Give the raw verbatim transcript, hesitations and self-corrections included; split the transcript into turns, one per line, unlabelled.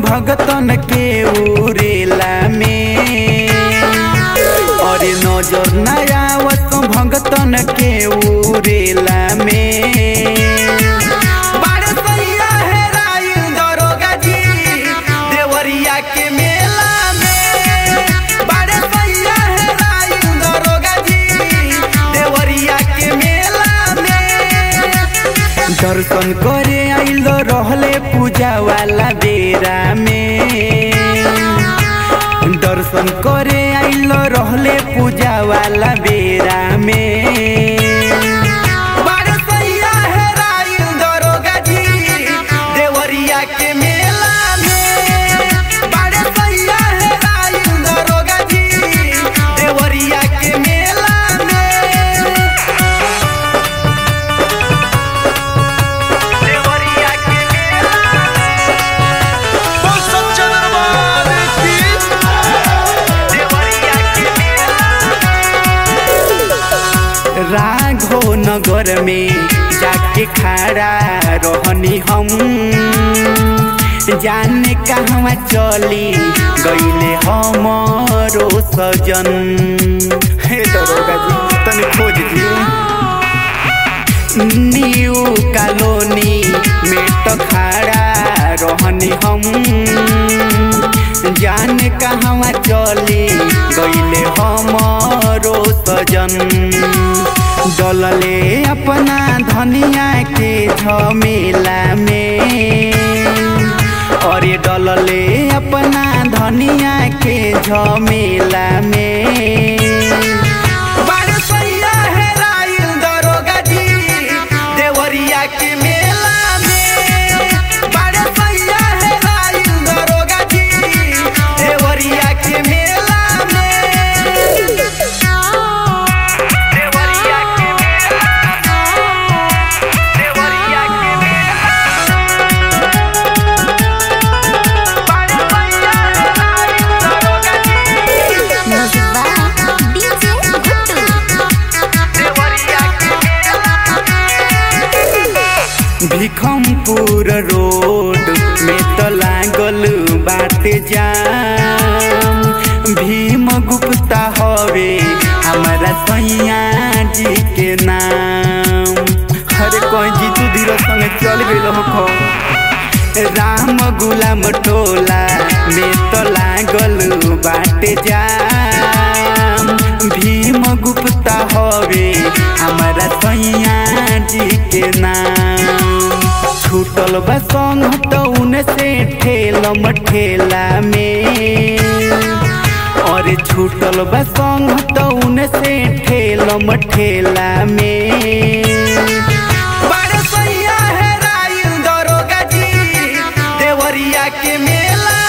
भगतन के उरेला में और नजर नया आवत भगतन के उरेला में दर्शन करे आइल रहले पूजा वाला बेरा में दर्शन करे आइल रहले पूजा वाला बेरा में राघो नगर में जाके खड़ा रहनी हम जाने कहवा चली गईले हमरो सजन। हे दरोगा जी तनी खोज दी न्यू कॉलोनी में तो खड़ा रहनी हम जाने कहवा चली गईले हमरो सजन। डलले अपना धनिया के झमेला में और डलले अपना धनिया के झमेला में भिखमपुर रोड में तो लागल बाटे जाम भीम गुप्ता हवे हमारा सैया जी के नाम। अरे कोई जी तू धीरे संग चल गइल हो राम गुलाम टोला में तो लागल बाटे जाम भीम गुप्ता हवे हमारा सैया जी के नाम। छूटल बा संग तो उनसे ठेलम ठेला में और छूटल बा संग तो उनसे ठेलम ठेला में
के मेला